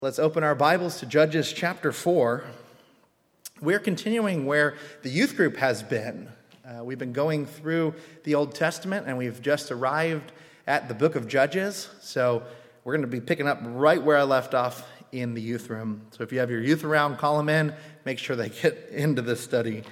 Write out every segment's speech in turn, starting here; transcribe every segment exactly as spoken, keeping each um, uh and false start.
Let's open our Bibles to Judges chapter four. We're continuing where the youth group has been. Uh, we've been going through the Old Testament, and we've just arrived at the book of Judges. So we're going to be picking up right where I left off in the youth room. So if you have your youth around, call them in. Make sure they get into the study.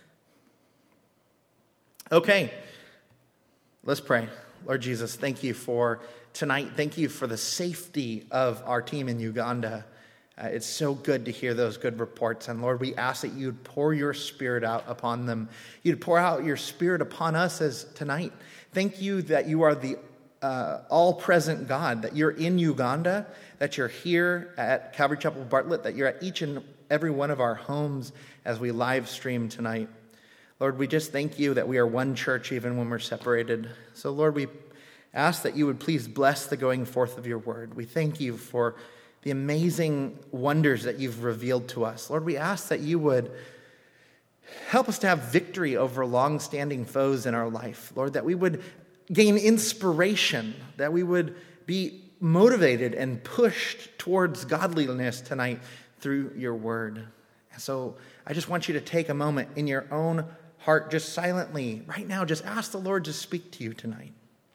Okay, let's pray. Lord Jesus, thank you for tonight. Thank you for the safety of our team in Uganda. Uh, it's so good to hear those good reports. And Lord, we ask that you'd pour your spirit out upon them. You'd pour out your spirit upon us as tonight. Thank you that you are the uh, all-present God, that you're in Uganda, that you're here at Calvary Chapel Bartlett, that you're at each and every one of our homes as we live stream tonight. Lord, we just thank you that we are one church even when we're separated. So Lord, we ask that you would please bless the going forth of your word. We thank you for the amazing wonders that you've revealed to us. Lord, we ask that you would help us to have victory over long-standing foes in our life. Lord, that we would gain inspiration, that we would be motivated and pushed towards godliness tonight through your word. So I just want you to take a moment in your own heart, just silently, right now, just ask the Lord to speak to you tonight.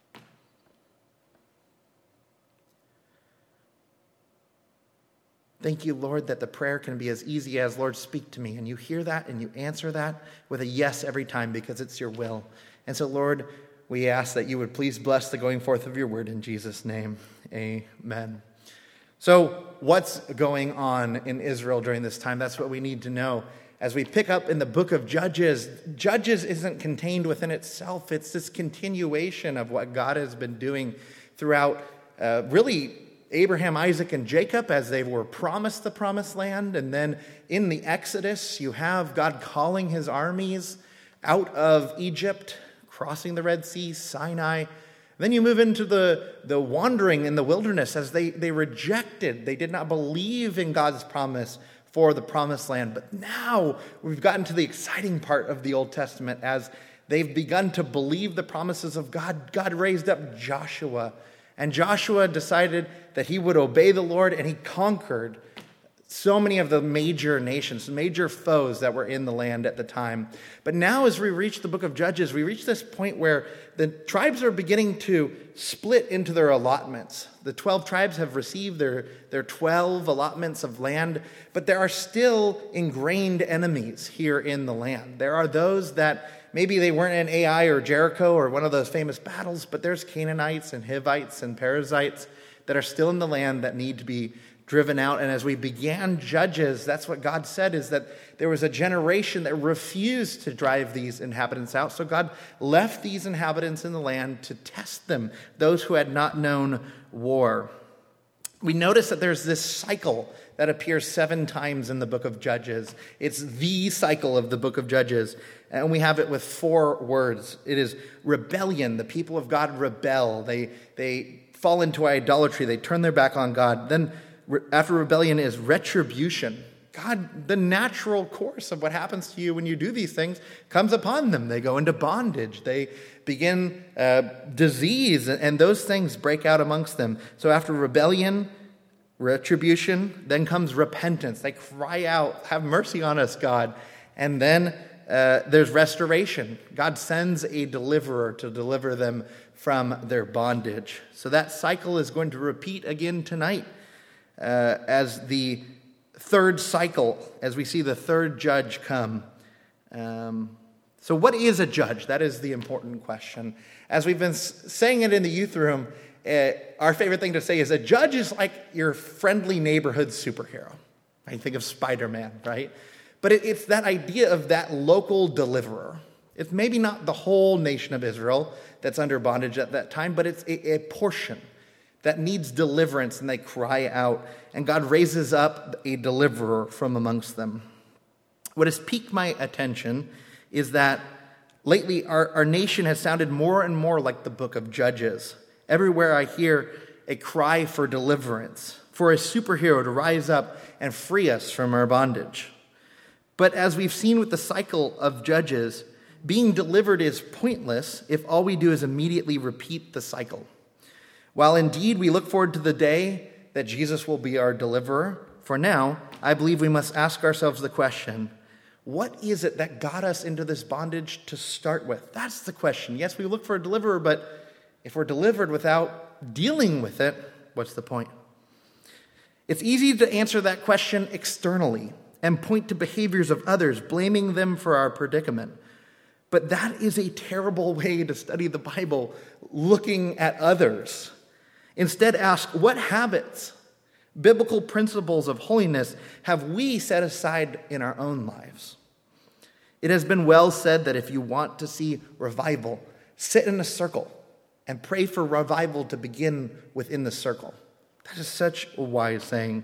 Thank you, Lord, that the prayer can be as easy as, Lord, speak to me. And you hear that and you answer that with a yes every time because it's your will. And so, Lord, we ask that you would please bless the going forth of your word in Jesus' name. Amen. So what's going on in Israel during this time? That's what we need to know. As we pick up in the book of Judges, Judges isn't contained within itself. It's this continuation of what God has been doing throughout uh, really Abraham, Isaac, and Jacob as they were promised the promised land. And then in the Exodus, you have God calling his armies out of Egypt, crossing the Red Sea, Sinai. Then you move into the, the wandering in the wilderness as they, they rejected. They did not believe in God's promise for the promised land. But now we've gotten to the exciting part of the Old Testament as they've begun to believe the promises of God. God raised up Joshua. And Joshua decided that he would obey the Lord, and he conquered so many of the major nations, major foes that were in the land at the time. But now as we reach the book of Judges, we reach this point where the tribes are beginning to split into their allotments. The twelve tribes have received their, their twelve allotments of land, but there are still ingrained enemies here in the land. There are those that maybe they weren't in Ai or Jericho or one of those famous battles, but there's Canaanites and Hivites and Perizzites that are still in the land that need to be driven out. And as we began Judges, that's what God said, is that there was a generation that refused to drive these inhabitants out. So God left these inhabitants in the land to test them, those who had not known war. We notice that there's this cycle that appears seven times in the book of Judges. It's the cycle of the book of Judges. And we have it with four words. It is rebellion. The people of God rebel. They, they fall into idolatry. They turn their back on God. Then after rebellion is retribution. God, the natural course of what happens to you when you do these things comes upon them. They go into bondage. They begin uh, disease, and those things break out amongst them. So after rebellion, retribution, then comes repentance. They cry out, have mercy on us, God. And then uh, there's restoration. God sends a deliverer to deliver them from their bondage. So that cycle is going to repeat again tonight uh, as the third cycle, as we see the third judge come. Um, so what is a judge? That is the important question. As we've been saying it in the youth room, uh, our favorite thing to say is a judge is like your friendly neighborhood superhero. I think of Spider-Man, right? But it, it's that idea of that local deliverer. It's maybe not the whole nation of Israel that's under bondage at that time, but it's a, a portion that needs deliverance, and they cry out, and God raises up a deliverer from amongst them. What has piqued my attention is that lately our, our nation has sounded more and more like the book of Judges. Everywhere I hear a cry for deliverance, for a superhero to rise up and free us from our bondage. But as we've seen with the cycle of Judges, being delivered is pointless if all we do is immediately repeat the cycle. While indeed we look forward to the day that Jesus will be our deliverer. For now, I believe we must ask ourselves the question, what is it that got us into this bondage to start with? That's the question. Yes, we look for a deliverer, but if we're delivered without dealing with it, what's the point? It's easy to answer that question externally and point to behaviors of others, blaming them for our predicament. But that is a terrible way to study the Bible, looking at others. Instead, ask, what habits, biblical principles of holiness have we set aside in our own lives? It has been well said that if you want to see revival, sit in a circle and pray for revival to begin within the circle. That is such a wise saying.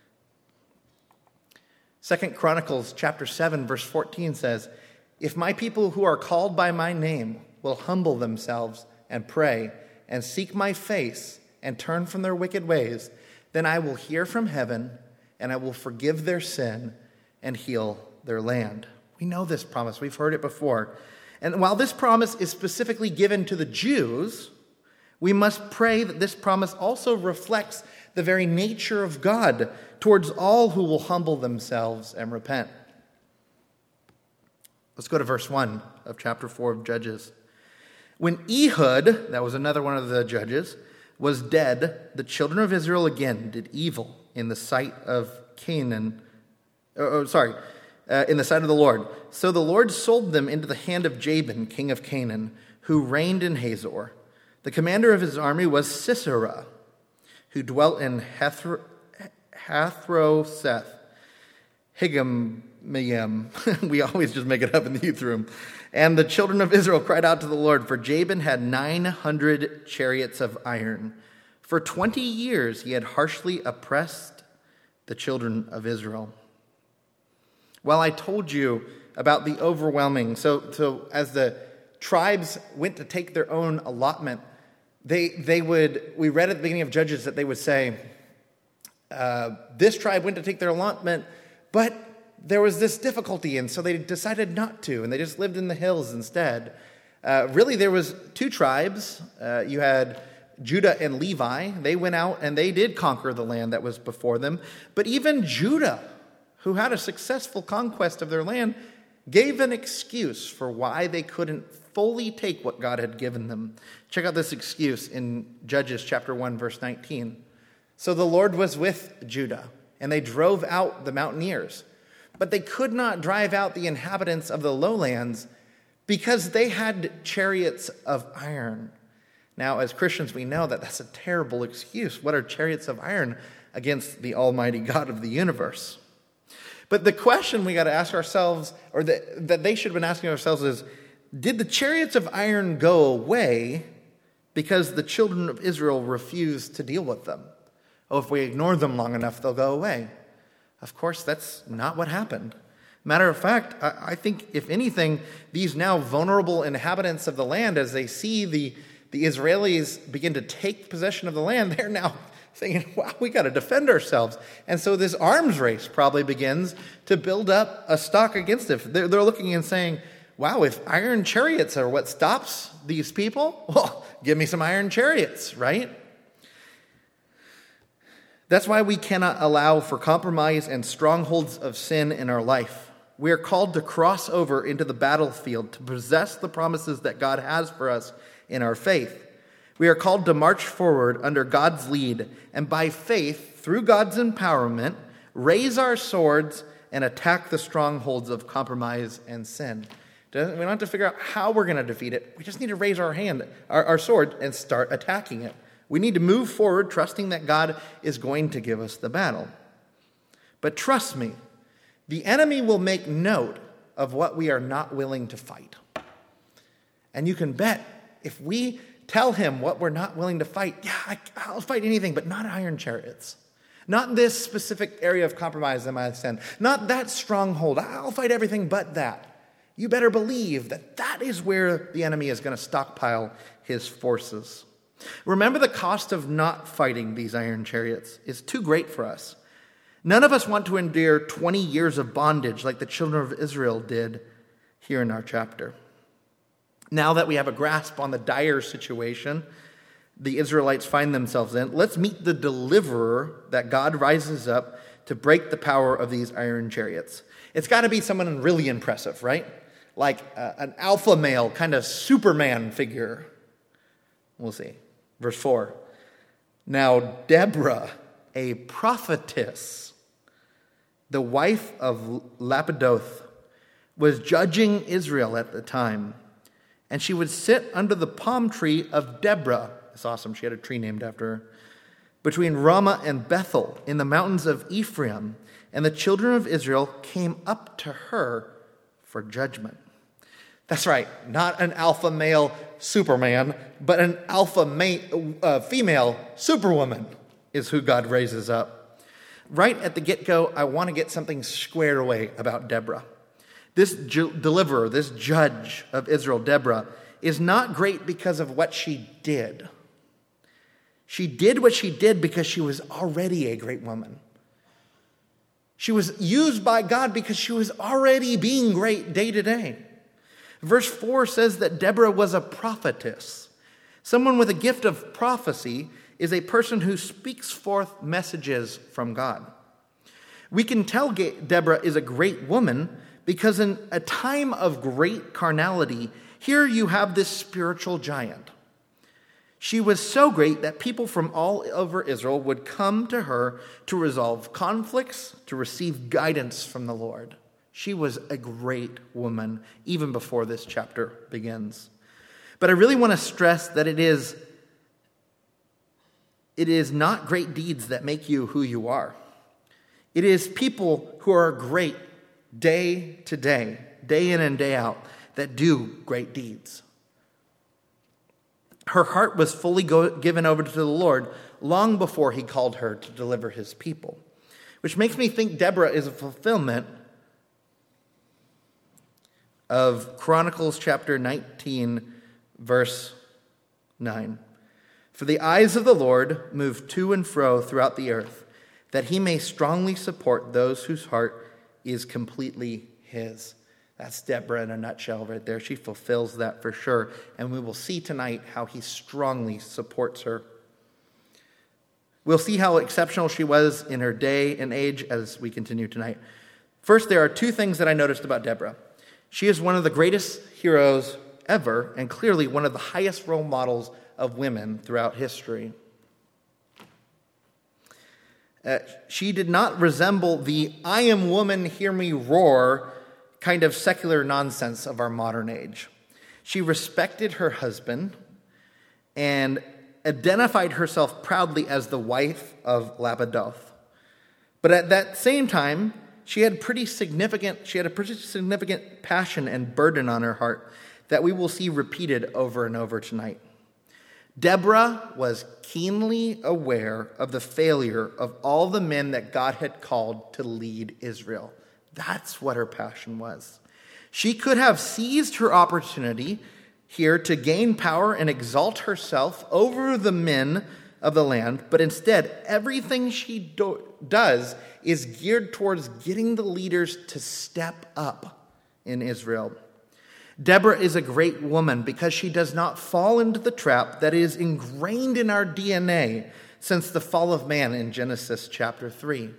Second Chronicles chapter seven, verse fourteen says, if my people who are called by my name will humble themselves and pray and seek my face and turn from their wicked ways, then I will hear from heaven and I will forgive their sin and heal their land. We know this promise. We've heard it before. And while this promise is specifically given to the Jews, we must pray that this promise also reflects the very nature of God towards all who will humble themselves and repent. Let's go to verse one of chapter four of Judges. When Ehud, that was another one of the judges, was dead, the children of Israel again did evil in the sight of Canaan, oh, oh, sorry, uh, in the sight of the Lord. So the Lord sold them into the hand of Jabin, king of Canaan, who reigned in Hazor. The commander of his army was Sisera, who dwelt in Hathro- Hathrosheth, Higamayim. We always just make it up in the youth room. And the children of Israel cried out to the Lord, for Jabin had nine hundred chariots of iron. For twenty years he had harshly oppressed the children of Israel. Well, I told you about the overwhelming. So, so as the tribes went to take their own allotment, they they would, we read at the beginning of Judges that they would say, uh, this tribe went to take their allotment, but there was this difficulty, and so they decided not to, and they just lived in the hills instead. Uh, really, there was two tribes. Uh, you had Judah and Levi. They went out and they did conquer the land that was before them. But even Judah, who had a successful conquest of their land, gave an excuse for why they couldn't fully take what God had given them. Check out this excuse in Judges chapter one, verse nineteen. So the Lord was with Judah, and they drove out the mountaineers. But they could not drive out the inhabitants of the lowlands because they had chariots of iron. Now, as Christians, we know that that's a terrible excuse. What are chariots of iron against the Almighty God of the universe? But the question we got to ask ourselves, or that, that they should have been asking ourselves is, did the chariots of iron go away because the children of Israel refused to deal with them? Oh, if we ignore them long enough, they'll go away. Of course, that's not what happened. Matter of fact, I, I think, if anything, these now vulnerable inhabitants of the land, as they see the, the Israelis begin to take possession of the land, they're now thinking, wow, we got to defend ourselves. And so this arms race probably begins to build up a stock against it. They're, they're looking and saying, wow, if iron chariots are what stops these people, well, give me some iron chariots, right? That's why we cannot allow for compromise and strongholds of sin in our life. We are called to cross over into the battlefield to possess the promises that God has for us in our faith. We are called to march forward under God's lead and by faith, through God's empowerment, raise our swords and attack the strongholds of compromise and sin. We don't have to figure out how we're going to defeat it. We just need to raise our hand, our, our sword, and start attacking it. We need to move forward, trusting that God is going to give us the battle. But trust me, the enemy will make note of what we are not willing to fight. And you can bet if we tell him what we're not willing to fight, yeah, I, I'll fight anything, but not iron chariots. Not this specific area of compromise that might send. Not that stronghold. I'll fight everything but that. You better believe that that is where the enemy is going to stockpile his forces. Remember, the cost of not fighting these iron chariots is too great for us. None of us want to endure twenty years of bondage like the children of Israel did here in our chapter. Now that we have a grasp on the dire situation, the Israelites find themselves in. Let's meet the deliverer that God rises up to break the power of these iron chariots. It's got to be someone really impressive, right? Like uh, an alpha male, kind of Superman figure. We'll see. Verse four. Now Deborah, a prophetess, the wife of Lapidoth, was judging Israel at the time. And she would sit under the palm tree of Deborah. It's awesome. She had a tree named after her. Between Ramah and Bethel in the mountains of Ephraim. And the children of Israel came up to her for judgment. That's right. Not an alpha male Superman, but an alpha ma- uh, female Superwoman is who God raises up. Right at the get-go, I want to get something squared away about Deborah. This ju- deliverer, this judge of Israel, Deborah, is not great because of what she did. She did what she did because she was already a great woman. She was used by God because she was already being great day to day. Verse four says that Deborah was a prophetess. Someone with a gift of prophecy is a person who speaks forth messages from God. We can tell Deborah is a great woman because in a time of great carnality, here you have this spiritual giant. She was so great that people from all over Israel would come to her to resolve conflicts, to receive guidance from the Lord. She was a great woman, even before this chapter begins. But I really want to stress that it is, it is not great deeds that make you who you are. It is people who are great day to day, day in and day out, that do great deeds. Her heart was fully go- given over to the Lord long before he called her to deliver his people, which makes me think Deborah is a fulfillment of Chronicles chapter nineteen, verse nine. For the eyes of the Lord move to and fro throughout the earth, that he may strongly support those whose heart is completely his. That's Deborah in a nutshell right there. She fulfills that for sure. And we will see tonight how he strongly supports her. We'll see how exceptional she was in her day and age as we continue tonight. First, there are two things that I noticed about Deborah. She is one of the greatest heroes ever, and clearly one of the highest role models of women throughout history. Uh, she did not resemble the "I am woman, hear me roar" kind of secular nonsense of our modern age. She respected her husband and identified herself proudly as the wife of Lapidoth. But at that same time, she had pretty significant, she had a pretty significant passion and burden on her heart that we will see repeated over and over tonight. Deborah was keenly aware of the failure of all the men that God had called to lead Israel. That's what her passion was. She could have seized her opportunity here to gain power and exalt herself over the men of the land, but instead, everything she do- does is geared towards getting the leaders to step up in Israel. Deborah is a great woman because she does not fall into the trap that is ingrained in our D N A since the fall of man in Genesis chapter three.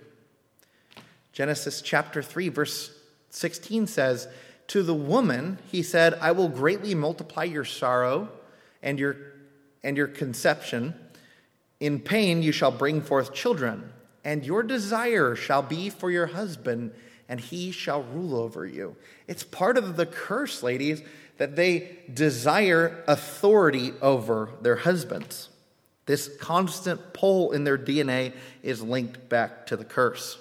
Genesis chapter three, verse sixteen says, "To the woman, he said, I will greatly multiply your sorrow and your, and your conception. In pain you shall bring forth children, and your desire shall be for your husband, and he shall rule over you." It's part of the curse, ladies, that they desire authority over their husbands. This constant pull in their D N A is linked back to the curse.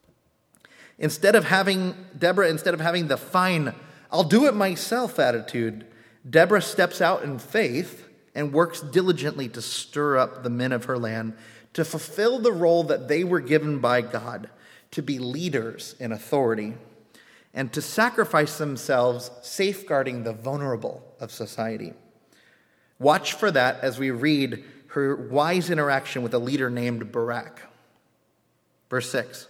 Instead of having, Deborah, instead of having the fine, I'll do it myself attitude, Deborah steps out in faith and works diligently to stir up the men of her land to fulfill the role that they were given by God, to be leaders in authority, and to sacrifice themselves safeguarding the vulnerable of society. Watch for that as we read her wise interaction with a leader named Barak. Verse six.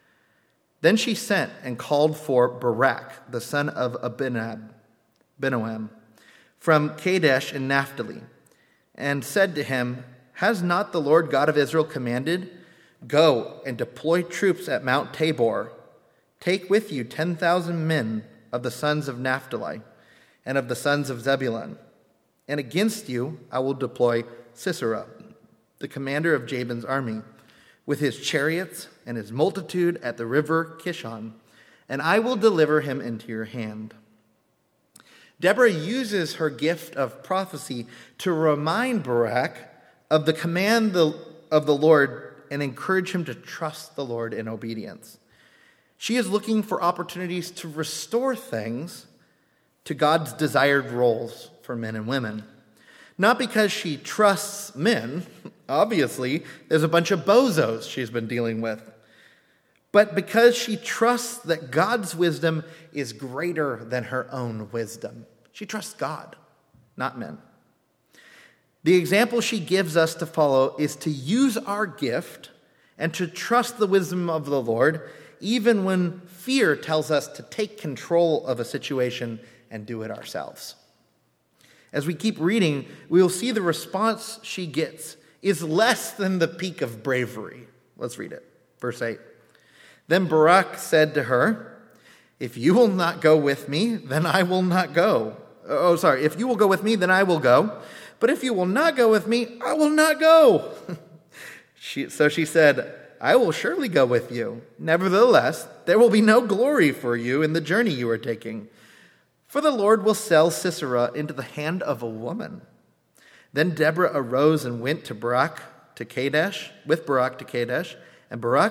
Then she sent and called for Barak, the son of Abinab, Benoam, from Kadesh in Naphtali, and said to him, "Has not the Lord God of Israel commanded, 'Go and deploy troops at Mount Tabor. Take with you ten thousand men of the sons of Naphtali and of the sons of Zebulun. And against you I will deploy Sisera, the commander of Jabin's army, with his chariots and his multitude at the river Kishon, and I will deliver him into your hand.'" Deborah uses her gift of prophecy to remind Barak of the command of the Lord and encourage him to trust the Lord in obedience. She is looking for opportunities to restore things to God's desired roles for men and women. Not because she trusts men, obviously, there's a bunch of bozos she's been dealing with, but because she trusts that God's wisdom is greater than her own wisdom. She trusts God, not men. The example she gives us to follow is to use our gift and to trust the wisdom of the Lord, even when fear tells us to take control of a situation and do it ourselves. As we keep reading, we will see the response she gets is less than the peak of bravery. Let's read it. Verse eight. Then Barak said to her, "If you will not go with me, then I will not go. Oh, sorry. If you will go with me, then I will go. But if you will not go with me, I will not go." she, so she said, "I will surely go with you. Nevertheless, there will be no glory for you in the journey you are taking. For the Lord will sell Sisera into the hand of a woman." Then Deborah arose and went to Barak to Kadesh, with Barak to Kadesh, and Barak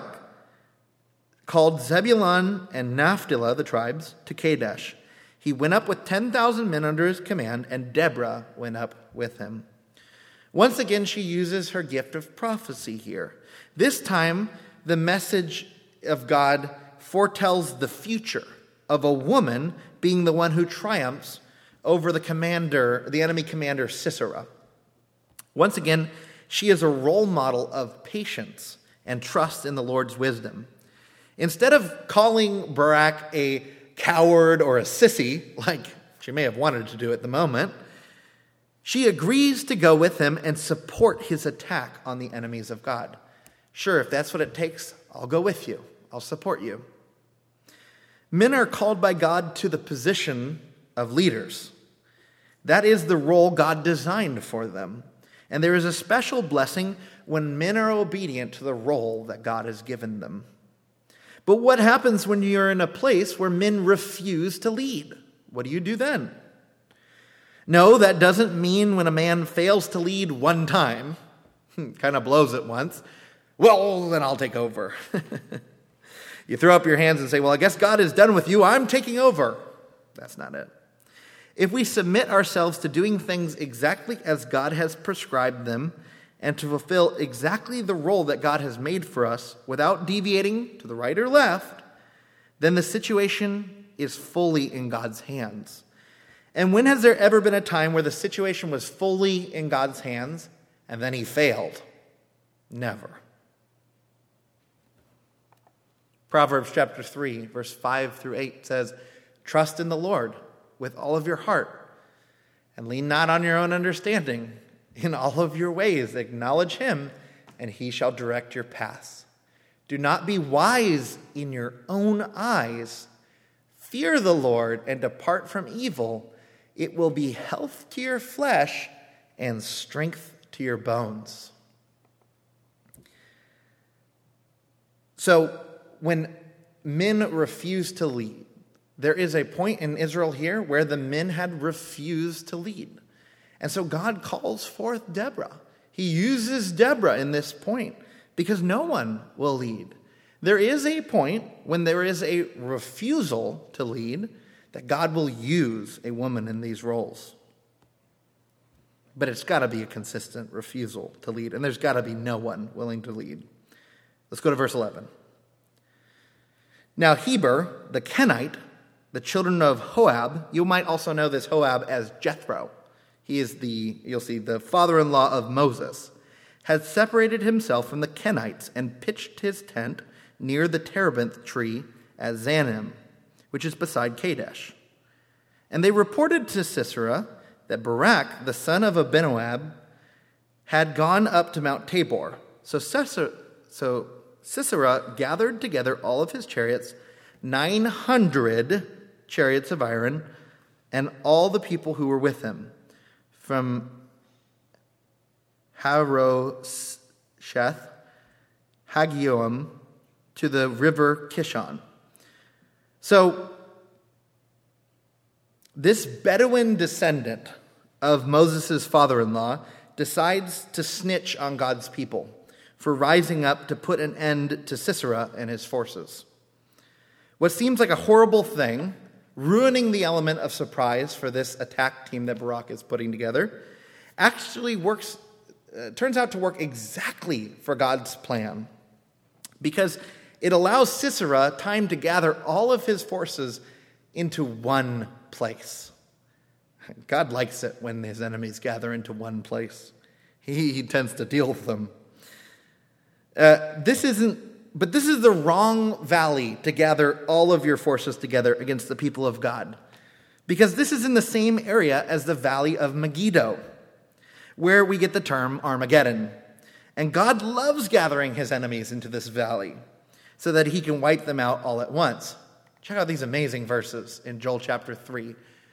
called Zebulun and Naphtali, the tribes, to Kadesh. He went up with ten thousand men under his command, and Deborah went up with him. Once again, she uses her gift of prophecy here. This time, the message of God foretells the future of a woman being the one who triumphs over the commander, the enemy commander Sisera. Once again, she is a role model of patience and trust in the Lord's wisdom. Instead of calling Barak a coward or a sissy, like she may have wanted to do at the moment, she agrees to go with him and support his attack on the enemies of God. Sure, if that's what it takes, I'll go with you. I'll support you. Men are called by God to the position of leaders. That is the role God designed for them. And there is a special blessing when men are obedient to the role that God has given them. But what happens when you're in a place where men refuse to lead? What do you do then? No, that doesn't mean when a man fails to lead one time, kind of blows it once, well, then I'll take over. You throw up your hands and say, well, I guess God is done with you. I'm taking over. That's not it. If we submit ourselves to doing things exactly as God has prescribed them and to fulfill exactly the role that God has made for us without deviating to the right or left, then the situation is fully in God's hands. And when has there ever been a time where the situation was fully in God's hands and then he failed? Never. Proverbs chapter three, verse five through eight says, "Trust in the Lord with all of your heart, and lean not on your own understanding. In all of your ways acknowledge him, and he shall direct your paths. Do not be wise in your own eyes. Fear the Lord and depart from evil. It will be health to your flesh and strength to your bones." So when men refuse to lead, there is a point in Israel here where the men had refused to lead. And so God calls forth Deborah. He uses Deborah in this point because no one will lead. There is a point when there is a refusal to lead that God will use a woman in these roles. But it's got to be a consistent refusal to lead, and there's got to be no one willing to lead. Let's go to verse eleven. Now Heber, the Kenite, the children of Hoab, you might also know this Hoab as Jethro. He is the, you'll see, the father-in-law of Moses, had separated himself from the Kenites and pitched his tent near the terebinth tree at Zanim, which is beside Kadesh. And they reported to Sisera that Barak, the son of Abinoam, had gone up to Mount Tabor. So Sisera, so Sisera gathered together all of his chariots, nine hundred chariots of iron, and all the people who were with him, from Harosheth, Hagoyim, to the river Kishon. So this Bedouin descendant of Moses' father-in-law decides to snitch on God's people for rising up to put an end to Sisera and his forces. What seems like a horrible thing, ruining the element of surprise for this attack team that Barak is putting together, actually works, uh, turns out to work exactly for God's plan, because it allows Sisera time to gather all of his forces into one place. God likes it when his enemies gather into one place. He, he tends to deal with them. Uh, this isn't, but this is the wrong valley to gather all of your forces together against the people of God, because this is in the same area as the valley of Megiddo, where we get the term Armageddon. And God loves gathering his enemies into this valley so that he can wipe them out all at once. Check out these amazing verses in Joel chapter three.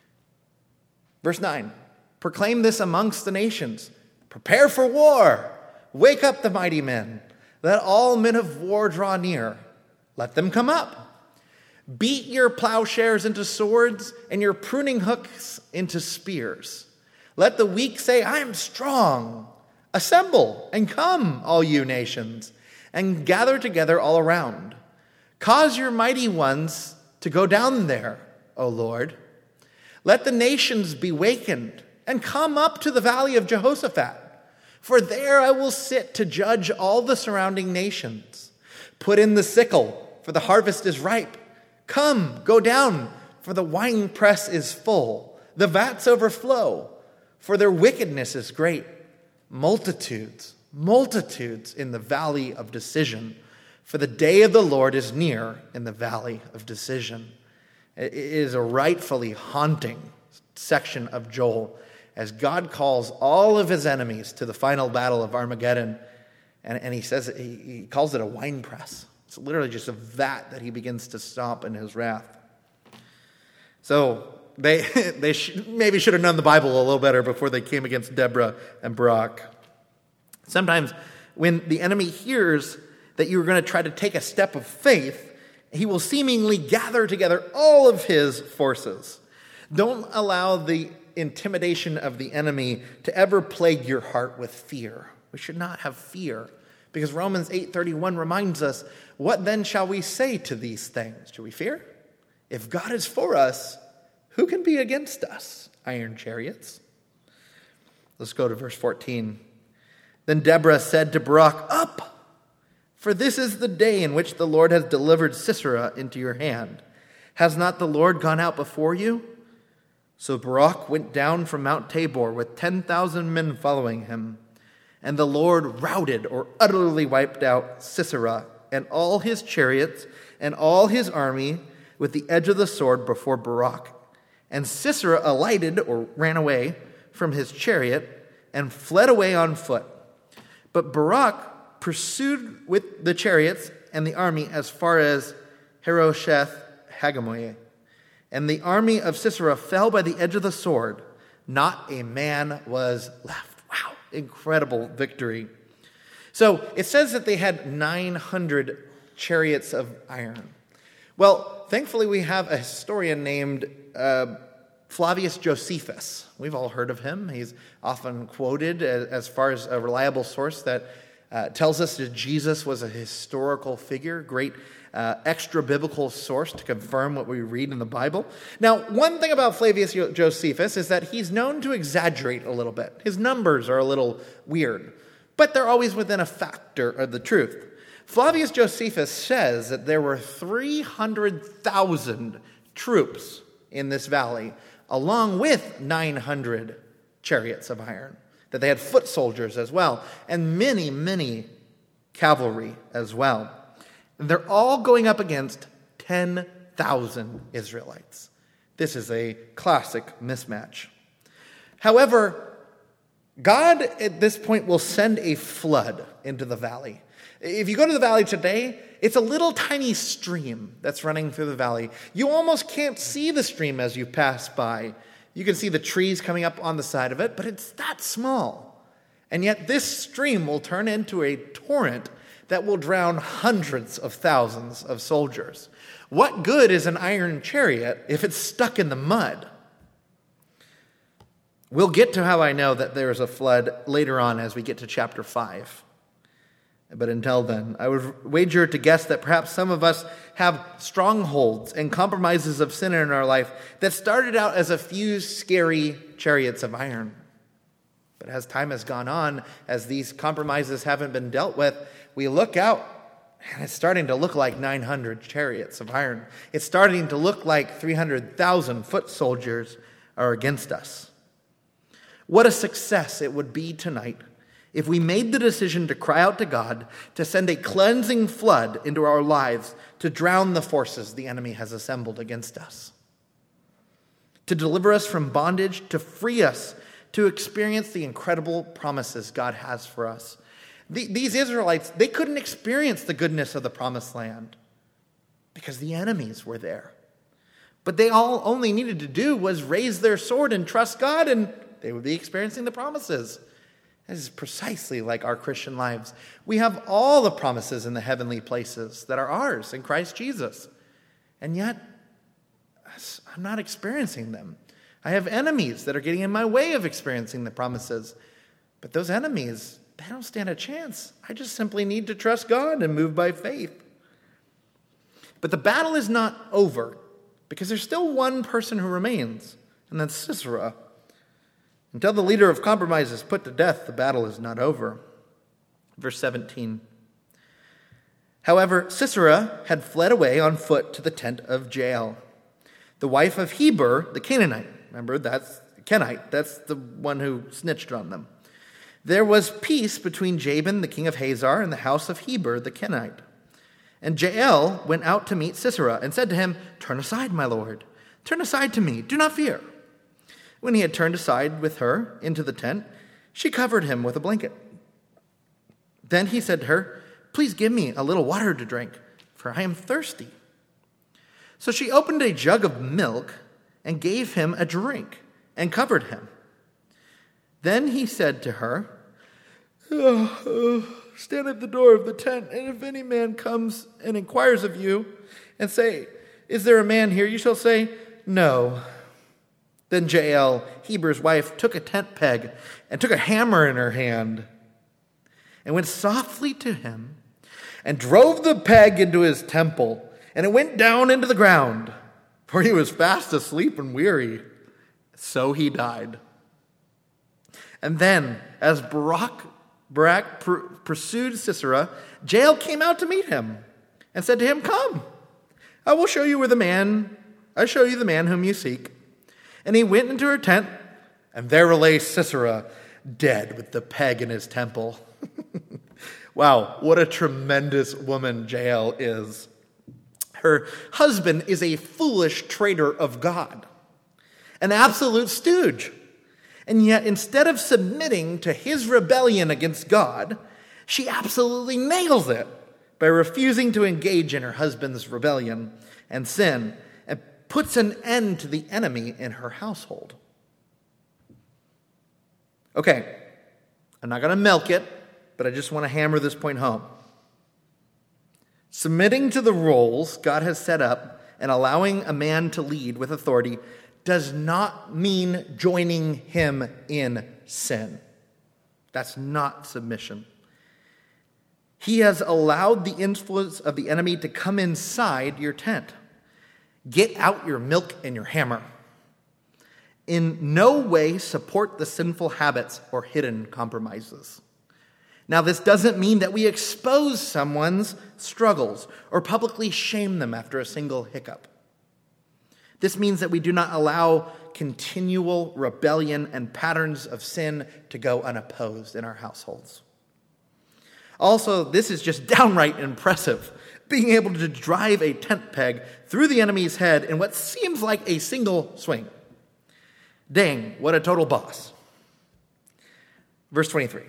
Verse nine, proclaim this amongst the nations. Prepare for war. Wake up the mighty men. Let all men of war draw near. Let them come up. Beat your plowshares into swords and your pruning hooks into spears. Let the weak say, I am strong. Assemble and come, all you nations, and gather together all around. Cause your mighty ones to go down there, O Lord. Let the nations be wakened and come up to the valley of Jehoshaphat. For there I will sit to judge all the surrounding nations. Put in the sickle, for the harvest is ripe. Come, go down, for the winepress is full. The vats overflow, for their wickedness is great. Multitudes, multitudes in the valley of decision. For the day of the Lord is near in the valley of decision. It is a rightfully haunting section of Joel as God calls all of his enemies to the final battle of Armageddon. And, and he says, he, he calls it a winepress. It's literally just a vat that he begins to stomp in his wrath. So they, they sh- maybe should have known the Bible a little better before they came against Deborah and Barak. Sometimes when the enemy hears that you're going to try to take a step of faith, he will seemingly gather together all of his forces. Don't allow the intimidation of the enemy to ever plague your heart with fear. We should not have fear, because Romans eight thirty-one reminds us, what then shall we say to these things? Do we fear? If God is for us, who can be against us? Iron chariots. Let's go to verse fourteen. Then Deborah said to Barak, up, for this is the day in which the Lord has delivered Sisera into your hand. Has not the Lord gone out before you? So Barak went down from Mount Tabor with ten thousand men following him. And the Lord routed or utterly wiped out Sisera and all his chariots and all his army with the edge of the sword before Barak. And Sisera alighted or ran away from his chariot and fled away on foot. But Barak pursued with the chariots and the army as far as Harosheth Hagoyim. And the army of Sisera fell by the edge of the sword. Not a man was left. Wow, incredible victory. So it says that they had nine hundred chariots of iron. Well, thankfully we have a historian named uh, Flavius Josephus. We've all heard of him. He's often quoted as, as far as a reliable source that uh, tells us that Jesus was a historical figure, great Uh, extra biblical source to confirm what we read in the Bible. Now, one thing about Flavius Josephus is that he's known to exaggerate a little bit. His numbers are a little weird, but they're always within a factor of the truth. Flavius Josephus says that there were three hundred thousand troops in this valley, along with nine hundred chariots of iron, that they had foot soldiers as well, and many, many cavalry as well. And they're all going up against ten thousand Israelites. This is a classic mismatch. However, God at this point will send a flood into the valley. If you go to the valley today, it's a little tiny stream that's running through the valley. You almost can't see the stream as you pass by. You can see the trees coming up on the side of it, but it's that small. And yet this stream will turn into a torrent that will drown hundreds of thousands of soldiers. What good is an iron chariot if it's stuck in the mud? We'll get to how I know that there is a flood later on as we get to chapter five. But until then, I would wager to guess that perhaps some of us have strongholds and compromises of sin in our life that started out as a few scary chariots of iron. But as time has gone on, as these compromises haven't been dealt with, we look out and it's starting to look like nine hundred chariots of iron. It's starting to look like three hundred thousand foot soldiers are against us. What a success it would be tonight if we made the decision to cry out to God, to send a cleansing flood into our lives to drown the forces the enemy has assembled against us, to deliver us from bondage, to free us to experience the incredible promises God has for us. The, these Israelites, they couldn't experience the goodness of the promised land because the enemies were there. But they all only needed to do was raise their sword and trust God, and they would be experiencing the promises. This is precisely like our Christian lives. We have all the promises in the heavenly places that are ours in Christ Jesus. And yet, I'm not experiencing them. I have enemies that are getting in my way of experiencing the promises. But those enemies, they don't stand a chance. I just simply need to trust God and move by faith. But the battle is not over because there's still one person who remains, and that's Sisera. Until the leader of compromise is put to death, the battle is not over. Verse seventeen. However, Sisera had fled away on foot to the tent of Jael, the wife of Heber the Canaanite. Remember, that's Kenite. That's the one who snitched on them. There was peace between Jabin, the king of Hazar, and the house of Heber the Kenite. And Jael went out to meet Sisera and said to him, "Turn aside, my lord. Turn aside to me. Do not fear." When he had turned aside with her into the tent, she covered him with a blanket. Then he said to her, "Please give me a little water to drink, for I am thirsty." So she opened a jug of milk and gave him a drink and covered him. Then he said to her, oh, oh, "Stand at the door of the tent, and if any man comes and inquires of you and say, 'Is there a man here?' you shall say, 'No.'" Then Jael, Heber's wife, took a tent peg and took a hammer in her hand and went softly to him and drove the peg into his temple, and it went down into the ground, for he was fast asleep and weary. So he died. And then, as Barak, Barak pursued Sisera, Jael came out to meet him and said to him, "Come, I will show you where the man, I show you the man whom you seek." And he went into her tent, and there lay Sisera, dead with the peg in his temple. Wow, what a tremendous woman Jael is. Her husband is a foolish traitor of God, an absolute stooge. And yet, instead of submitting to his rebellion against God, she absolutely nails it by refusing to engage in her husband's rebellion and sin, and puts an end to the enemy in her household. Okay, I'm not going to milk it, but I just want to hammer this point home. Submitting to the roles God has set up and allowing a man to lead with authority does not mean joining him in sin. That's not submission. He has allowed the influence of the enemy to come inside your tent. Get out your milk and your hammer. In no way support the sinful habits or hidden compromises. Now, this doesn't mean that we expose someone's struggles or publicly shame them after a single hiccup. This means that we do not allow continual rebellion and patterns of sin to go unopposed in our households. Also, this is just downright impressive, being able to drive a tent peg through the enemy's head in what seems like a single swing. Dang, what a total boss. Verse twenty-three.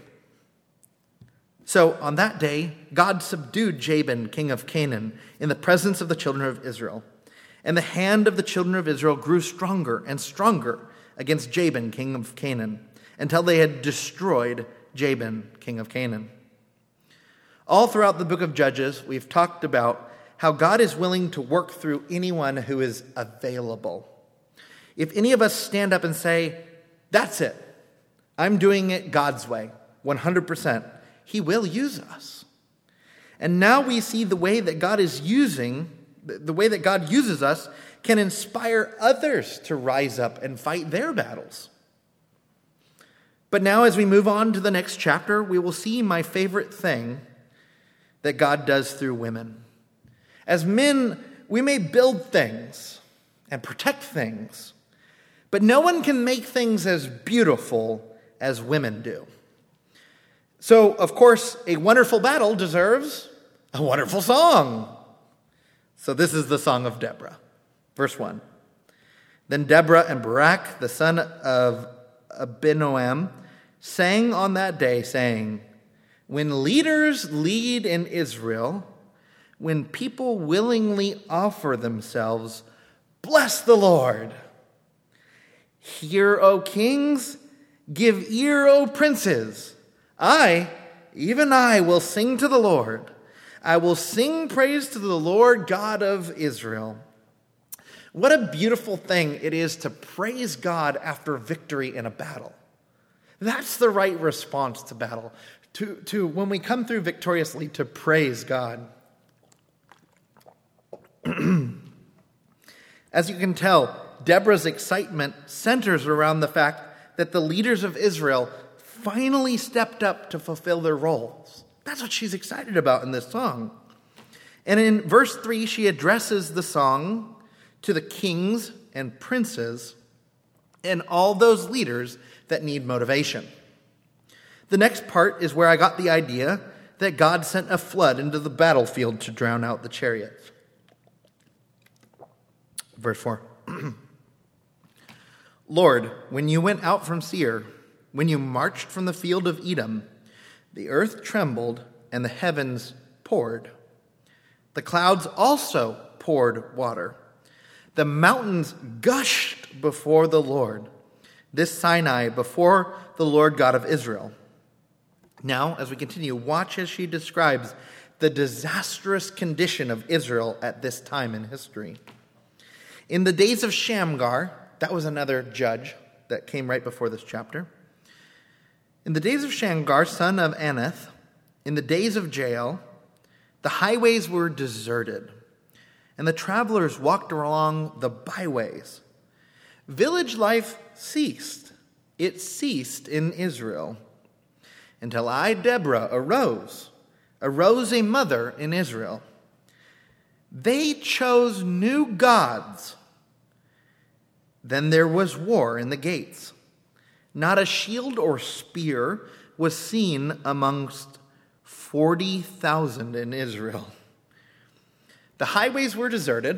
So on that day, God subdued Jabin, king of Canaan, in the presence of the children of Israel. And the hand of the children of Israel grew stronger and stronger against Jabin, king of Canaan, until they had destroyed Jabin, king of Canaan. All throughout the book of Judges, we've talked about how God is willing to work through anyone who is available. If any of us stand up and say, that's it, I'm doing it God's way, one hundred percent, he will use us. And now we see the way that God is using, the way that God uses us can inspire others to rise up and fight their battles. But now as we move on to the next chapter, we will see my favorite thing that God does through women. As men, we may build things and protect things, but no one can make things as beautiful as women do. So, of course, a wonderful battle deserves a wonderful song. So this is the Song of Deborah. Verse one. Then Deborah and Barak, the son of Abinoam, sang on that day, saying, when leaders lead in Israel, when people willingly offer themselves, bless the Lord. Hear, O kings, give ear, O princes. I, even I, will sing to the Lord. I will sing praise to the Lord God of Israel. What a beautiful thing it is to praise God after victory in a battle. That's the right response to battle. To, to when we come through victoriously, to praise God. As you can tell, Deborah's excitement centers around the fact that the leaders of Israel finally stepped up to fulfill their roles. That's what she's excited about in this song. And in verse three, she addresses the song to the kings and princes and all those leaders that need motivation. The next part is where I got the idea that God sent a flood into the battlefield to drown out the chariots. Verse four. Lord, when you went out from Seir, when you marched from the field of Edom, the earth trembled and the heavens poured. The clouds also poured water. The mountains gushed before the Lord, this Sinai before the Lord God of Israel. Now, as we continue, watch as she describes the disastrous condition of Israel at this time in history. In the days of Shamgar, that was another judge that came right before this chapter. In the days of Shamgar, son of Anath, in the days of Jael, the highways were deserted, and the travelers walked along the byways. Village life ceased. It ceased in Israel. Until I, Deborah, arose, arose a mother in Israel. They chose new gods. Then there was war in the gates. Not a shield or spear was seen amongst forty thousand in Israel. The highways were deserted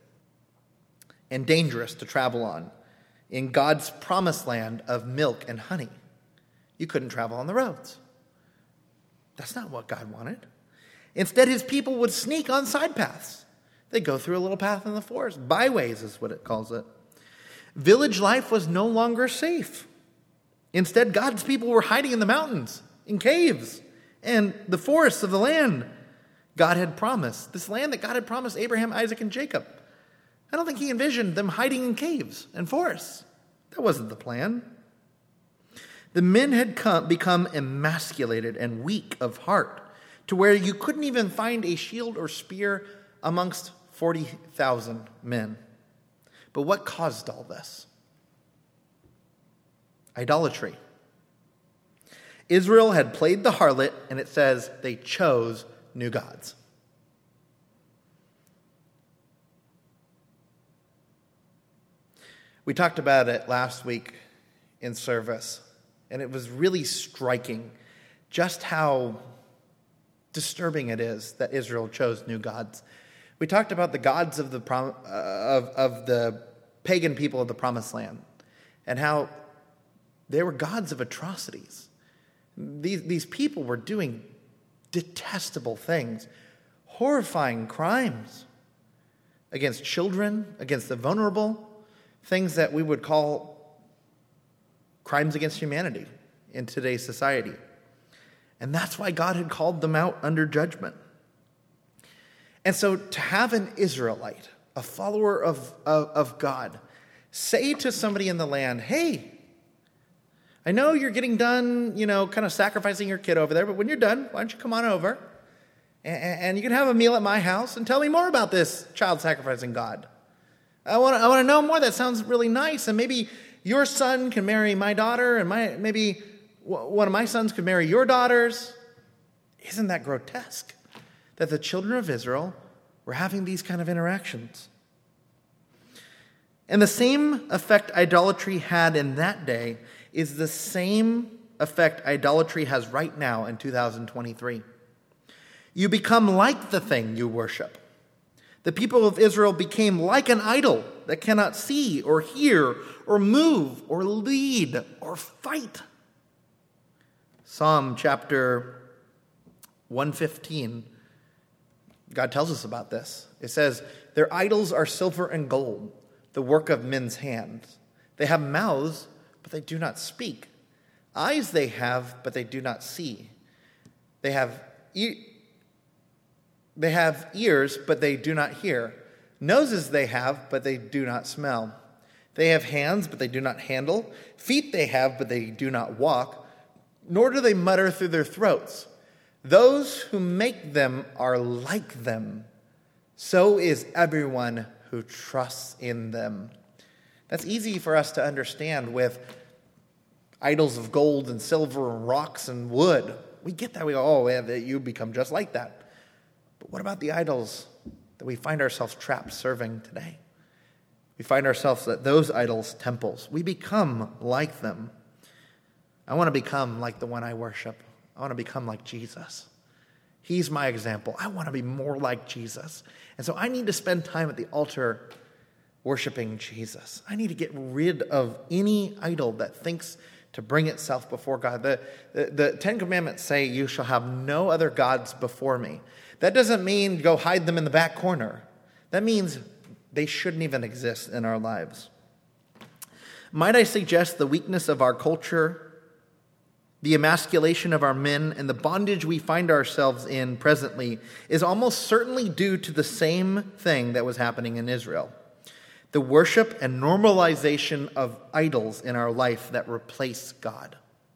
and dangerous to travel on in God's promised land of milk and honey. You couldn't travel on the roads. That's not what God wanted. Instead, his people would sneak on side paths. They'd go through a little path in the forest. Byways is what it calls it. Village life was no longer safe. Instead, God's people were hiding in the mountains, in caves, and the forests of the land God had promised. This land that God had promised Abraham, Isaac, and Jacob. I don't think he envisioned them hiding in caves and forests. That wasn't the plan. The men had come, become emasculated and weak of heart to where you couldn't even find a shield or spear amongst forty thousand men. But what caused all this? Idolatry. Israel had played the harlot, and it says they chose new gods. We talked about it last week in service, and it was really striking just how disturbing it is that Israel chose new gods. We talked about the gods of the prom- uh, of, of the pagan people of the Promised Land, and how they were gods of atrocities. These, these people were doing detestable things, horrifying crimes against children, against the vulnerable, things that we would call crimes against humanity in today's society. And that's why God had called them out under judgment. And so to have an Israelite, a follower of, of, of God, say to somebody in the land, hey, I know you're getting done, you know, kind of sacrificing your kid over there, but when you're done, why don't you come on over and, and you can have a meal at my house and tell me more about this child sacrificing God. I want to I want to know more. That sounds really nice. And maybe your son can marry my daughter, and my maybe one of my sons could marry your daughters. Isn't that grotesque that the children of Israel were having these kind of interactions? And the same effect idolatry had in that day is the same effect idolatry has right now in two thousand twenty-three. You become like the thing you worship. The people of Israel became like an idol that cannot see or hear or move or lead or fight. Psalm chapter one fifteen, God tells us about this. It says, their idols are silver and gold, the work of men's hands. They have mouths, but they do not speak. Eyes they have, but they do not see. They have e- they have ears, but they do not hear. Noses they have, but they do not smell. They have hands, but they do not handle. Feet they have, but they do not walk. Nor do they mutter through their throats. Those who make them are like them. So is everyone who trusts in them. That's easy for us to understand with idols of gold and silver and rocks and wood. We get that. We go, oh, yeah, you become just like that. But what about the idols that we find ourselves trapped serving today? We find ourselves at those idols' temples. We become like them. I want to become like the one I worship. I want to become like Jesus. He's my example. I want to be more like Jesus. And so I need to spend time at the altar worshiping Jesus. I need to get rid of any idol that thinks to bring itself before God. The, the, the Ten Commandments say, you shall have no other gods before me. That doesn't mean go hide them in the back corner. That means they shouldn't even exist in our lives. Might I suggest the weakness of our culture, the emasculation of our men, and the bondage we find ourselves in presently is almost certainly due to the same thing that was happening in Israel. The worship and normalization of idols in our life that replace God.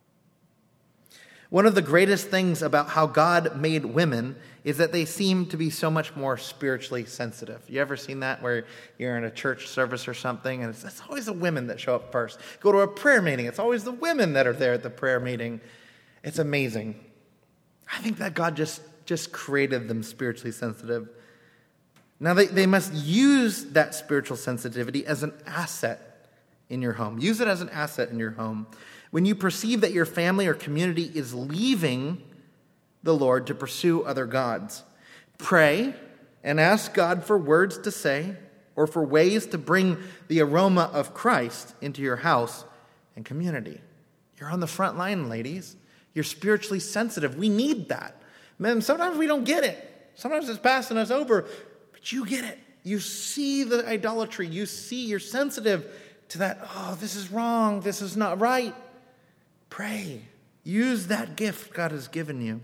One of the greatest things about how God made women is that they seem to be so much more spiritually sensitive. You ever seen that where you're in a church service or something and it's, it's always the women that show up first? Go to a prayer meeting, it's always the women that are there at the prayer meeting. It's amazing. I think that God just, just created them spiritually sensitive. Now, they, they must use that spiritual sensitivity as an asset in your home. Use it as an asset in your home. When you perceive that your family or community is leaving the Lord to pursue other gods, pray and ask God for words to say or for ways to bring the aroma of Christ into your house and community. You're on the front line, ladies. You're spiritually sensitive. We need that. Men, sometimes we don't get it. Sometimes it's passing us over. But you get it. You see the idolatry. You see, you're sensitive to that. Oh, this is wrong. This is not right. Pray. Use that gift God has given you.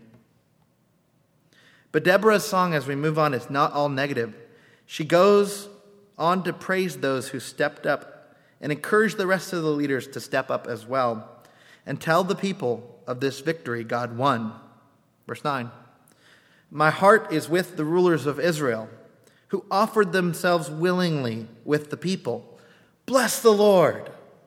But Deborah's song, as we move on, is not all negative. She goes on to praise those who stepped up and encourage the rest of the leaders to step up as well and tell the people of this victory God won. Verse nine. My heart is with the rulers of Israel, who offered themselves willingly with the people. Bless the Lord.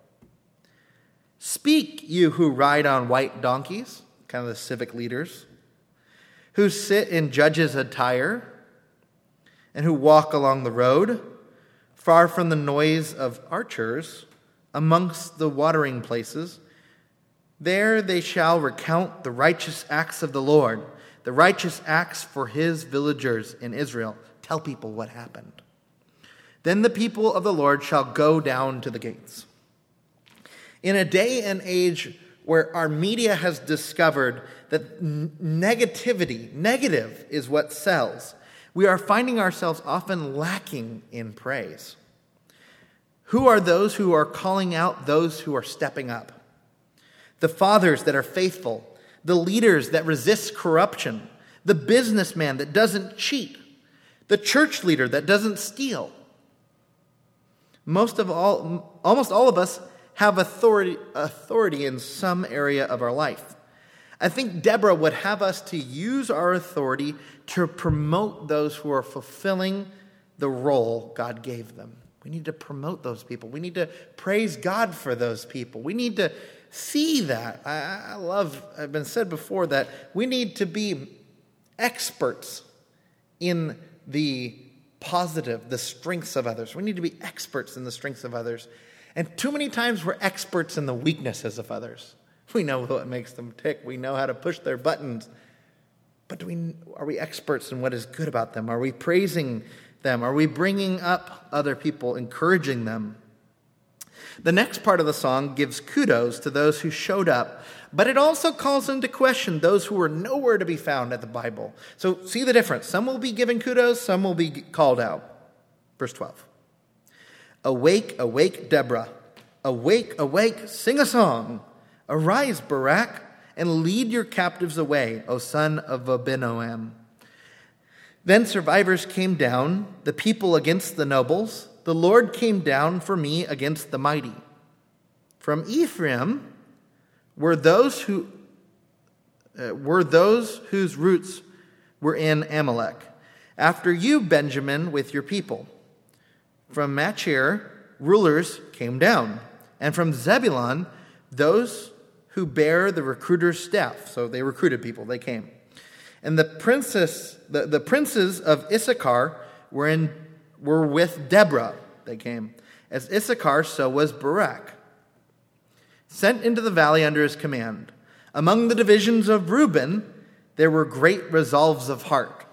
Speak, you who ride on white donkeys, kind of the civic leaders, who sit in judges' attire and who walk along the road, far from the noise of archers, amongst the watering places. There they shall recount the righteous acts of the Lord, the righteous acts for his villagers in Israel. Tell people what happened. Then the people of the Lord shall go down to the gates. In a day and age where our media has discovered that n- negativity, negative is what sells, we are finding ourselves often lacking in praise. Who are those who are calling out those who are stepping up? The fathers that are faithful, the leaders that resist corruption, the businessman that doesn't cheat, the church leader that doesn't steal. Most of all, almost all of us have authority, authority in some area of our life. I think Deborah would have us to use our authority to promote those who are fulfilling the role God gave them. We need to promote those people. We need to praise God for those people. We need to see that. I, I love, I've been said before that we need to be experts in the positive, the strengths of others. We need to be experts in the strengths of others. And too many times we're experts in the weaknesses of others. We know what makes them tick. We know how to push their buttons. But do we, are we experts in what is good about them? Are we praising them? Are we bringing up other people, encouraging them? The next part of the song gives kudos to those who showed up, but it also calls into question those who were nowhere to be found at the Bible. So see the difference. Some will be given kudos, some will be called out. Verse twelve. Awake, awake, Deborah. Awake, awake, sing a song. Arise, Barak, and lead your captives away, O son of Abinoam. Then survivors came down, the people against the nobles. The Lord came down for me against the mighty. From Ephraim were those who uh, were those whose roots were in Amalek. After you, Benjamin, with your people. From Machir, rulers came down, and from Zebulun, those who bear the recruiter's staff. So they recruited people, they came. And the princess, the, the princes of Issachar were in were with Deborah, they came. As Issachar, so was Barak, sent into the valley under his command. Among the divisions of Reuben, there were great resolves of heart.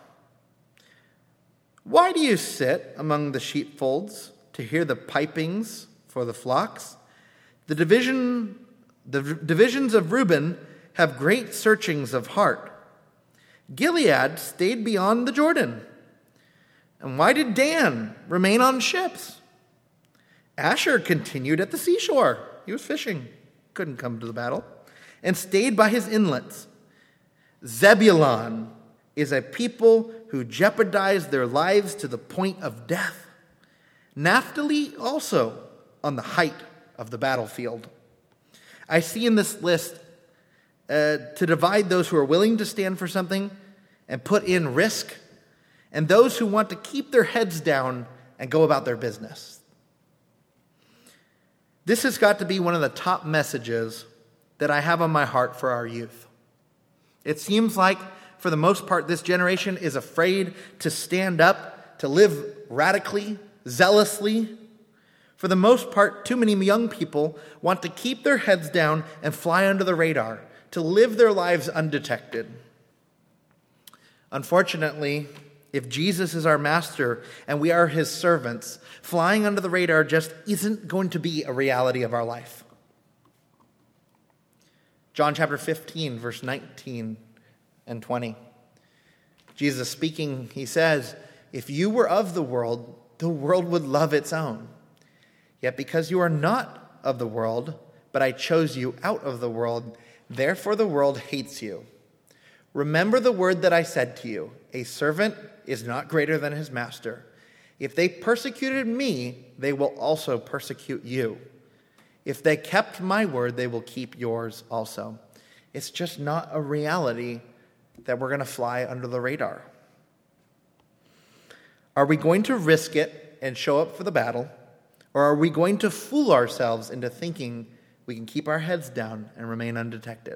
Why do you sit among the sheepfolds to hear the pipings for the flocks? The division, the divisions of Reuben have great searchings of heart. Gilead stayed beyond the Jordan. And why did Dan remain on ships? Asher continued at the seashore. He was fishing, couldn't come to the battle, and stayed by his inlets. Zebulun is a people who jeopardize their lives to the point of death. Naphtali also on the height of the battlefield. I see in this list uh, to divide those who are willing to stand for something and put in risk, and those who want to keep their heads down and go about their business. This has got to be one of the top messages that I have on my heart for our youth. It seems like, for the most part, this generation is afraid to stand up, to live radically, zealously. For the most part, too many young people want to keep their heads down and fly under the radar, to live their lives undetected. Unfortunately, if Jesus is our master and we are his servants, flying under the radar just isn't going to be a reality of our life. John chapter fifteen, verse nineteen and twenty. Jesus speaking, he says, if you were of the world, the world would love its own. Yet because you are not of the world, but I chose you out of the world, therefore the world hates you. Remember the word that I said to you, a servant is not greater than his master. If they persecuted me, they will also persecute you. If they kept my word, they will keep yours also. It's just not a reality that we're going to fly under the radar. Are we going to risk it and show up for the battle? Or are we going to fool ourselves into thinking we can keep our heads down and remain undetected?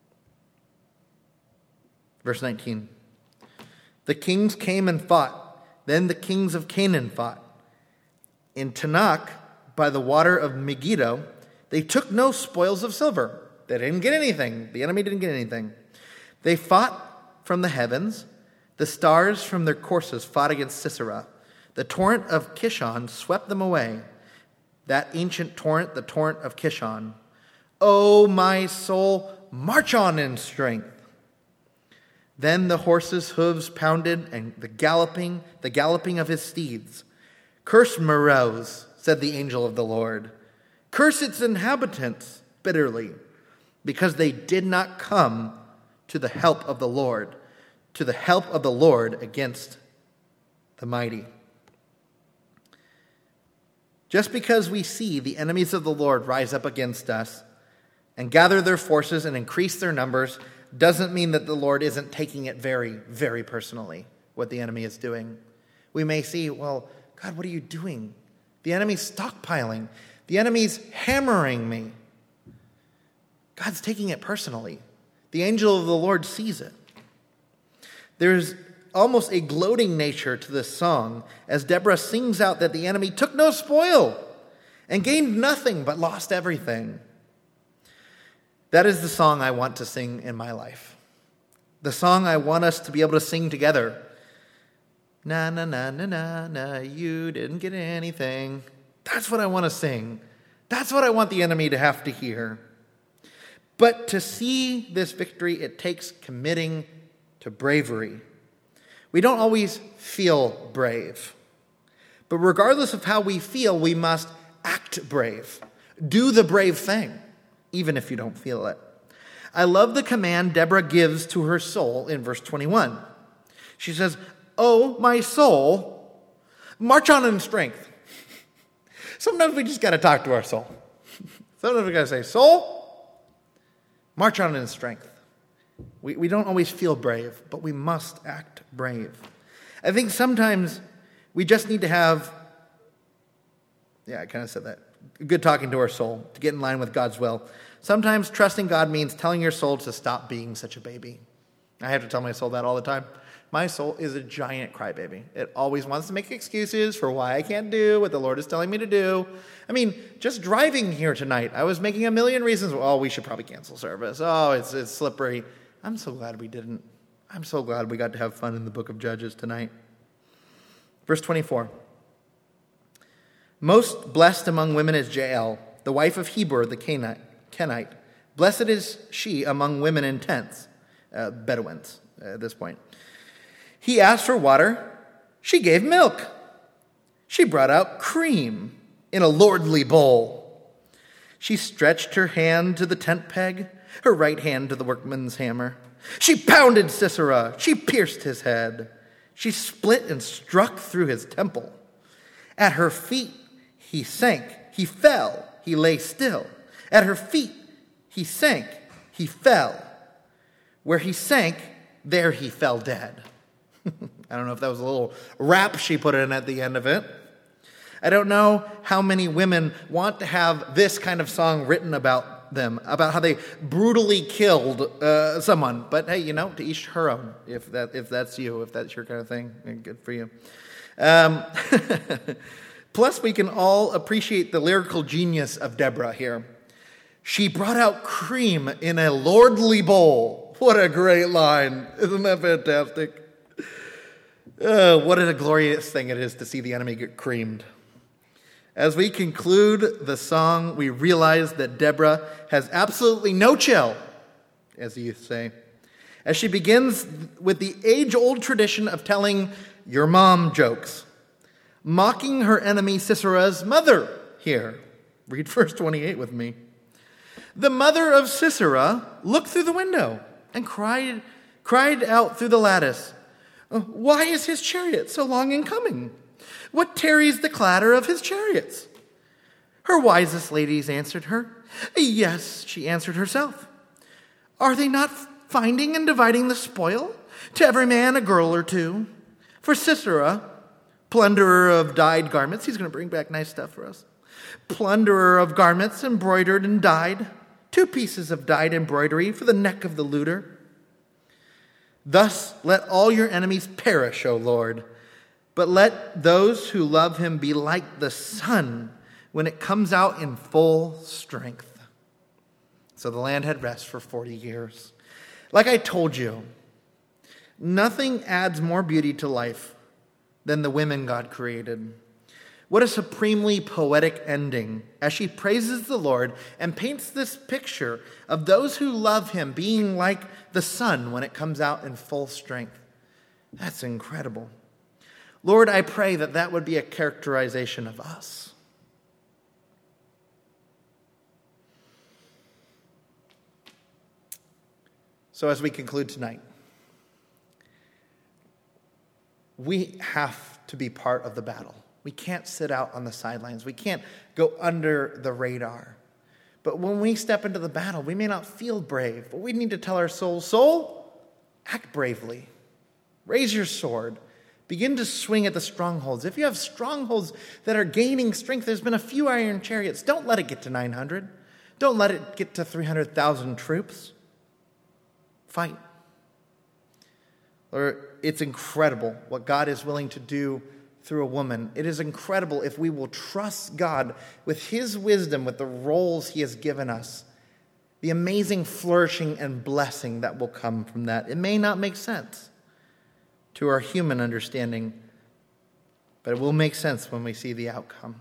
Verse nineteen. The kings came and fought. Then the kings of Canaan fought. In Tanakh, by the water of Megiddo, they took no spoils of silver. They didn't get anything. The enemy didn't get anything. They fought from the heavens. The stars from their courses fought against Sisera. The torrent of Kishon swept them away. That ancient torrent, the torrent of Kishon. O my soul, march on in strength. Then the horse's hooves pounded, and the galloping, the galloping of his steeds. Curse Meroz, said the angel of the Lord. Curse its inhabitants bitterly, because they did not come to the help of the Lord, to the help of the Lord against the mighty. Just because we see the enemies of the Lord rise up against us and gather their forces and increase their numbers doesn't mean that the Lord isn't taking it very, very personally, what the enemy is doing. We may see, well, God, what are you doing? The enemy's stockpiling. The enemy's hammering me. God's taking it personally. The angel of the Lord sees it. There's almost a gloating nature to this song as Deborah sings out that the enemy took no spoil and gained nothing but lost everything. That is the song I want to sing in my life. The song I want us to be able to sing together. Na, na, na, na, na, na, you didn't get anything. That's what I want to sing. That's what I want the enemy to have to hear. But to see this victory, it takes committing to bravery. We don't always feel brave. But regardless of how we feel, we must act brave. Do the brave thing, even if you don't feel it. I love the command Deborah gives to her soul in verse twenty-one. She says, "Oh, my soul, march on in strength." Sometimes we just got to talk to our soul. Sometimes we got to say, "Soul, march on in strength." We, we don't always feel brave, but we must act brave. I think sometimes we just need to have, yeah, I kind of said that, good talking to our soul, to get in line with God's will. Sometimes trusting God means telling your soul to stop being such a baby. I have to tell my soul that all the time. My soul is a giant crybaby. It always wants to make excuses for why I can't do what the Lord is telling me to do. I mean, just driving here tonight, I was making a million reasons. Oh, we should probably cancel service. Oh, it's it's slippery. I'm so glad we didn't. I'm so glad we got to have fun in the book of Judges tonight. Verse twenty-four. Most blessed among women is Jael, the wife of Heber the Kenite. Blessed is she among women in tents, uh, Bedouins at this point. He asked for water. She gave milk. She brought out cream in a lordly bowl. She stretched her hand to the tent peg, her right hand to the workman's hammer. She pounded Sisera. She pierced his head. She split and struck through his temple. At her feet he sank. He fell. He lay still. At her feet he sank. He fell. Where he sank, there he fell dead. I don't know if that was a little rap she put in at the end of it. I don't know how many women want to have this kind of song written about them, about how they brutally killed uh, someone. But hey, you know, to each her own, if that if that's you, if that's your kind of thing, good for you. Um, plus, we can all appreciate the lyrical genius of Deborah here. She brought out cream in a lordly bowl. What a great line. Isn't that fantastic? Uh, what a glorious thing it is to see the enemy get creamed. As we conclude the song, we realize that Deborah has absolutely no chill, as the youth say, as she begins with the age-old tradition of telling your mom jokes, mocking her enemy Sisera's mother here. Read verse twenty-eight with me. The mother of Sisera looked through the window and cried, cried out through the lattice, "Why is his chariot so long in coming? What tarries the clatter of his chariots?" Her wisest ladies answered her. Yes, she answered herself. Are they not finding and dividing the spoil? To every man a girl or two. For Sisera, plunderer of dyed garments, he's going to bring back nice stuff for us. Plunderer of garments embroidered and dyed, two pieces of dyed embroidery for the neck of the looter. Thus let all your enemies perish, O Lord, but let those who love him be like the sun when it comes out in full strength. So the land had rest for forty years. Like I told you, nothing adds more beauty to life than the women God created. What a supremely poetic ending as she praises the Lord and paints this picture of those who love him being like the sun when it comes out in full strength. That's incredible. Lord, I pray that that would be a characterization of us. So as we conclude tonight, we have to be part of the battle. We can't sit out on the sidelines. We can't go under the radar. But when we step into the battle, we may not feel brave, but we need to tell our soul, soul, act bravely. Raise your sword. Begin to swing at the strongholds. If you have strongholds that are gaining strength, there's been a few iron chariots. Don't let it get to nine hundred. Don't let it get to three hundred thousand troops. Fight. Or it's incredible what God is willing to do through a woman. It is incredible if we will trust God with his wisdom, with the roles he has given us, the amazing flourishing and blessing that will come from that. It may not make sense to our human understanding, but it will make sense when we see the outcome.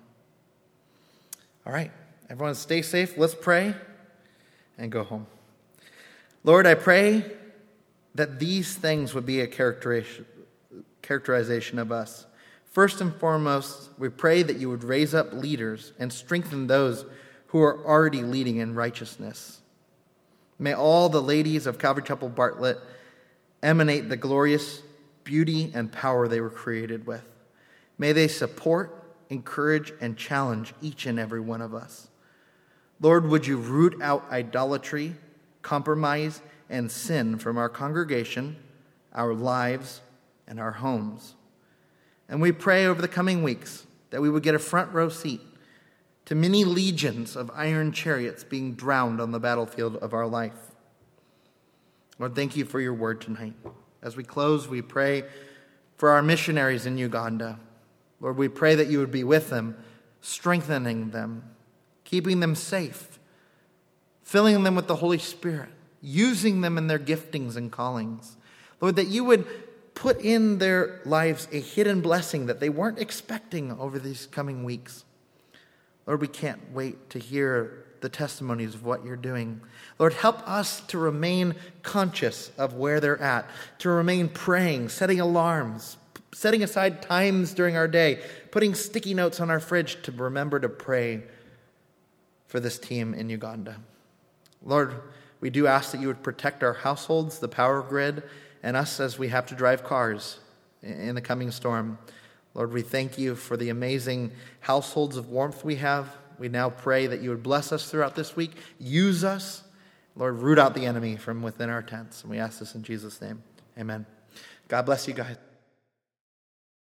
All right, everyone stay safe. Let's pray and go home. Lord, I pray that these things would be a characterization characterization of us. First and foremost, we pray that you would raise up leaders and strengthen those who are already leading in righteousness. May all the ladies of Calvary Chapel Bartlett emanate the glorious beauty and power they were created with. May they support, encourage, and challenge each and every one of us. Lord, would you root out idolatry, compromise, and sin from our congregation, our lives, and our homes. And we pray over the coming weeks that we would get a front row seat to many legions of iron chariots being drowned on the battlefield of our life. Lord, thank you for your word tonight. As we close, we pray for our missionaries in Uganda. Lord, we pray that you would be with them, strengthening them, keeping them safe, filling them with the Holy Spirit, using them in their giftings and callings. Lord, that you would put in their lives a hidden blessing that they weren't expecting over these coming weeks. Lord, we can't wait to hear the testimonies of what you're doing. Lord, help us to remain conscious of where they're at, to remain praying, setting alarms, setting aside times during our day, putting sticky notes on our fridge to remember to pray for this team in Uganda. Lord, we do ask that you would protect our households, the power grid, and us as we have to drive cars in the coming storm. Lord, we thank you for the amazing households of warmth we have. We now pray that you would bless us throughout this week. Use us. Lord, root out the enemy from within our tents. And we ask this in Jesus' name. Amen. God bless you guys.